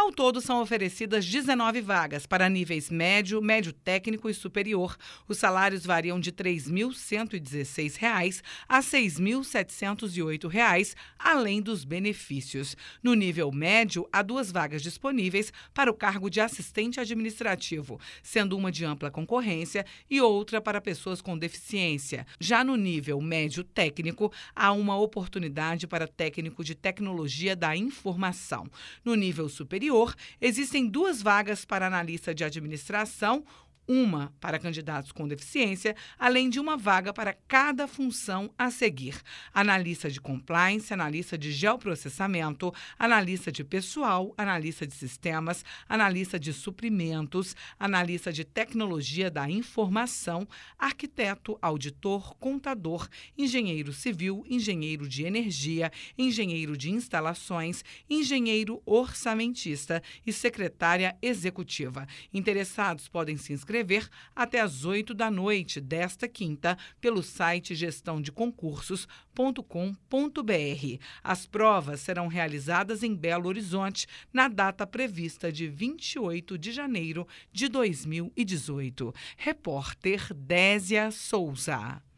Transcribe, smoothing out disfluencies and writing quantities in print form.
Ao todo, são oferecidas 19 vagas para níveis médio, médio técnico e superior. Os salários variam de R$ 3.116 a R$ 6.708, além dos benefícios. No nível médio, há 2 vagas disponíveis para o cargo de assistente administrativo, sendo uma de ampla concorrência e outra para pessoas com deficiência. Já no nível médio técnico, há uma oportunidade para técnico de tecnologia da informação. No nível superior, existem 2 vagas para analista de administração, uma para candidatos com deficiência, além de uma vaga para cada função a seguir: analista de compliance, analista de geoprocessamento, analista de pessoal, analista de sistemas, analista de suprimentos, analista de tecnologia da informação, arquiteto, auditor, contador, engenheiro civil, engenheiro de energia, engenheiro de instalações, engenheiro orçamentista e secretária executiva. Interessados podem se inscrever até às 20h desta quinta pelo site gestãodeconcursos.com.br. As provas serão realizadas em Belo Horizonte na data prevista de 28 de janeiro de 2018. Repórter Désia Souza.